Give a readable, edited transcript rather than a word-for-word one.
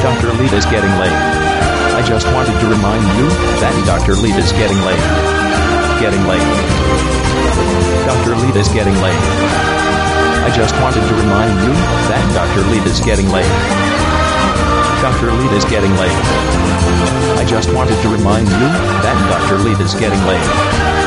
Dr. Lead is getting late. I just wanted to remind you that Dr. Lead is getting late. Getting late. Dr. Lead is getting late. I just wanted to remind you that Dr. Lead is getting late. Dr. Lead is getting late. I just wanted to remind you that Dr. Lead is getting late.